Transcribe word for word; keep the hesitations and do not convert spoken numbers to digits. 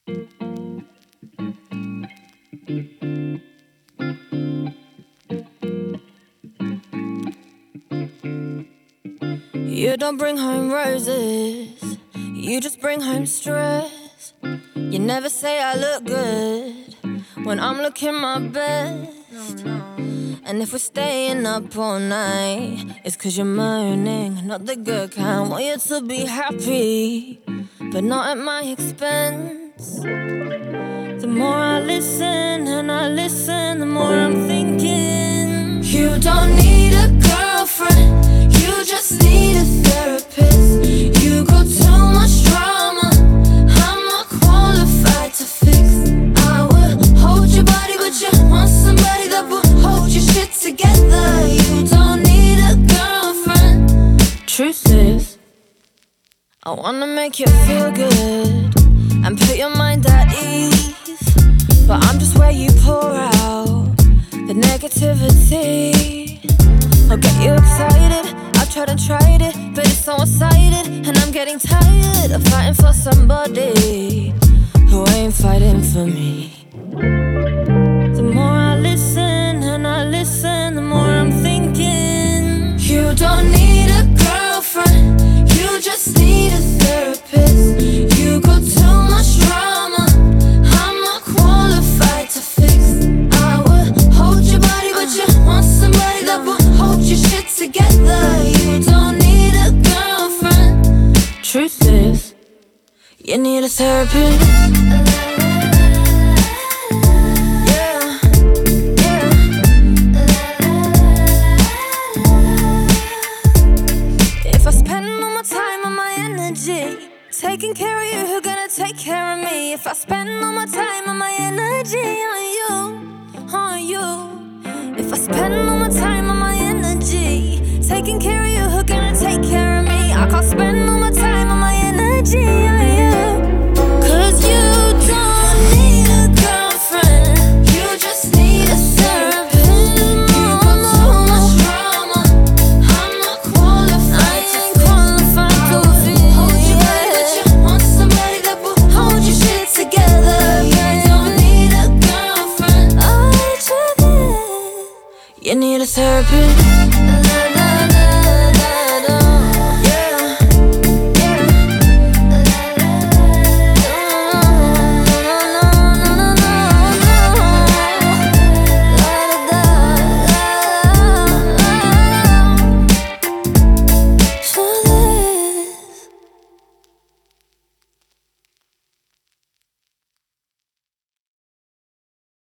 You don't bring home roses, you just bring home stress. You never say I look good when I'm looking my best. And if we're staying up all night, it's cause you're moaning, not the good kind. Want you to be happy, but not at my expense. The more I listen and I listen, the more I'm thinking you don't need a girlfriend, you just need a therapist. You got too much drama, I'm not qualified to fix. I would hold your body, but you want somebody that will hold your shit together. You don't need a girlfriend. Truth is, I wanna make you feel good and put your mind at ease, but I'm just where you pour out the negativity. I'll get you excited, I've tried and tried it, but it's so one-sided, and I'm getting tired of fighting for somebody who ain't fighting for me. The more I listen and I listen, the more I'm thinking you don't need a girlfriend, you just need a therapist. You got too much drama, I'm not qualified to fix. I would hold your body, but you want somebody that will hold your shit together. You don't need a girlfriend. Truth is, you need a therapist. Taking care of you, who gonna take care of me? If I spend all my time and my energy on you, on you. If I spend all my time and my energy taking care of you, who gonna take care of me? I can't spend all my time and my energy on you. Cause you don't need a girlfriend, you just need a therapist. You got too much drama, I'm not qualified to fix. Hold your body, but you want somebody that will hold your shit together. You don't need a girlfriend. You need a therapist.